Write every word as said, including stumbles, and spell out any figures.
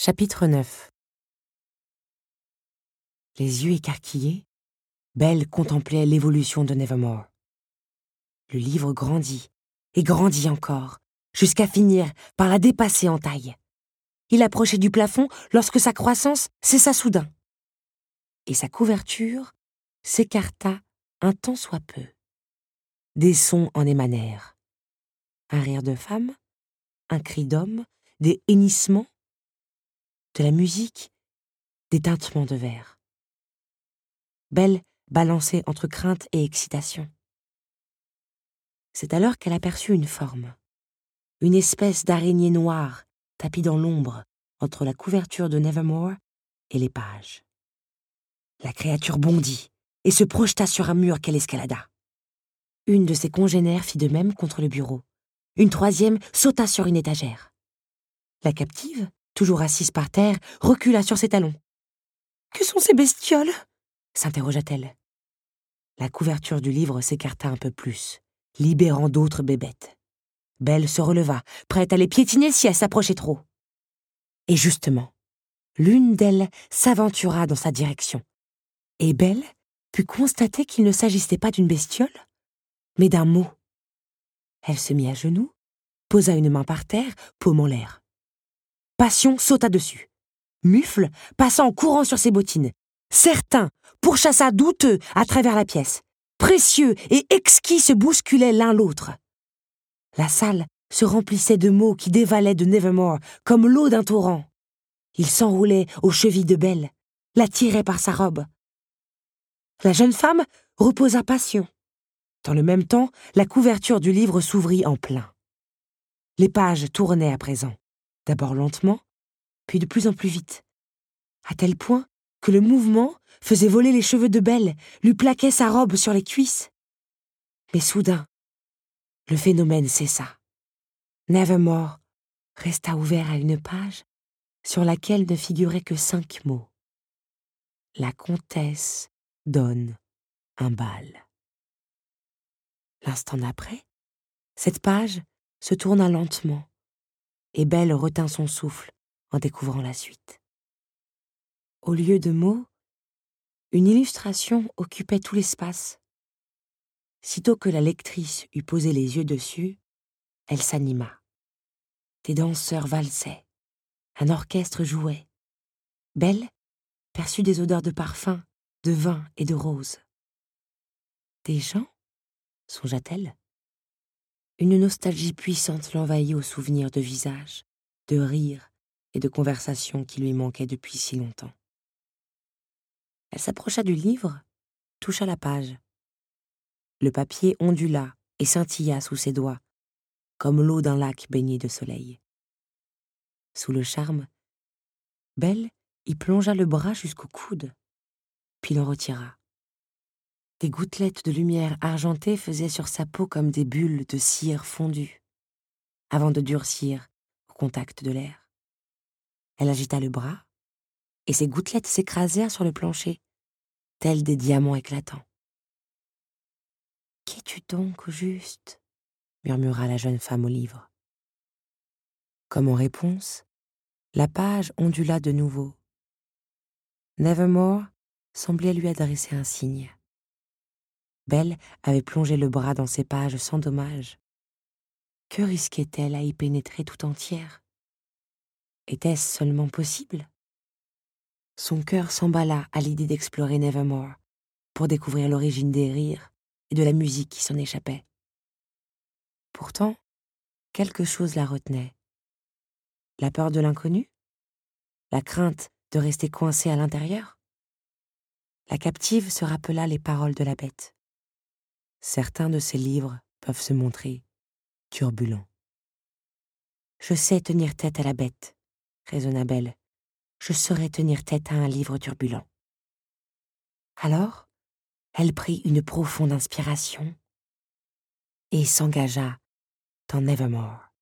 Chapitre neuf. Les yeux écarquillés, Belle contemplait l'évolution de Nevermore. Le livre grandit, et grandit encore, jusqu'à finir par la dépasser en taille. Il approchait du plafond lorsque sa croissance cessa soudain, et sa couverture s'écarta un tant soit peu. Des sons en émanèrent. Un rire de femme, un cri d'homme, des hennissements, de la musique, des tintements de verre. Belle balançait entre crainte et excitation. C'est alors qu'elle aperçut une forme, une espèce d'araignée noire tapie dans l'ombre entre la couverture de Nevermore et les pages. La créature bondit et se projeta sur un mur qu'elle escalada. Une de ses congénères fit de même contre le bureau. Une troisième sauta sur une étagère. La captive, toujours assise par terre, recula sur ses talons. « Que sont ces bestioles ?» s'interrogea-t-elle. La couverture du livre s'écarta un peu plus, libérant d'autres bébêtes. Belle se releva, prête à les piétiner si elle s'approchait trop. Et justement, l'une d'elles s'aventura dans sa direction. Et Belle put constater qu'il ne s'agissait pas d'une bestiole, mais d'un mot. Elle se mit à genoux, posa une main par terre, paume en l'air. Passion sauta dessus. Mufle passa en courant sur ses bottines. Certain pourchassa douteux à travers la pièce. Précieux et exquis se bousculaient l'un l'autre. La salle se remplissait de mots qui dévalaient de Nevermore comme l'eau d'un torrent. Ils s'enroulaient aux chevilles de Belle, la tiraient par sa robe. La jeune femme reposa Passion. Dans le même temps, la couverture du livre s'ouvrit en plein. Les pages tournaient à présent, d'abord lentement, puis de plus en plus vite, à tel point que le mouvement faisait voler les cheveux de Belle, lui plaquait sa robe sur les cuisses. Mais soudain, le phénomène cessa. Nevermore resta ouvert à une page sur laquelle ne figuraient que cinq mots. La comtesse donne un bal. L'instant d'après, cette page se tourna lentement, et Belle retint son souffle en découvrant la suite. Au lieu de mots, une illustration occupait tout l'espace. Sitôt que la lectrice eut posé les yeux dessus, elle s'anima. Des danseurs valsaient, un orchestre jouait. Belle perçut des odeurs de parfum, de vin et de roses. Des gens, songea-t-elle. Une nostalgie puissante l'envahit au souvenir de visages, de rires et de conversations qui lui manquaient depuis si longtemps. Elle s'approcha du livre, toucha la page. Le papier ondula et scintilla sous ses doigts, comme l'eau d'un lac baigné de soleil. Sous le charme, Belle y plongea le bras jusqu'au coude, puis l'en retira. Des gouttelettes de lumière argentée faisaient sur sa peau comme des bulles de cire fondue, avant de durcir au contact de l'air. Elle agita le bras, et ces gouttelettes s'écrasèrent sur le plancher, tels des diamants éclatants. « Qu'es-tu donc au juste ?» murmura la jeune femme au livre. Comme en réponse, la page ondula de nouveau. Nevermore semblait lui adresser un signe. Belle avait plongé le bras dans ses pages sans dommage. Que risquait-elle à y pénétrer tout entière? Était-ce seulement possible? Son cœur s'emballa à l'idée d'explorer Nevermore pour découvrir l'origine des rires et de la musique qui s'en échappait. Pourtant, quelque chose la retenait. La peur de l'inconnu? La crainte de rester coincée à l'intérieur? La captive se rappela les paroles de la bête. Certains de ces livres peuvent se montrer turbulents. « Je sais tenir tête à la bête, » raisonna Belle. « Je saurais tenir tête à un livre turbulent. » Alors, elle prit une profonde inspiration et s'engagea dans Nevermore.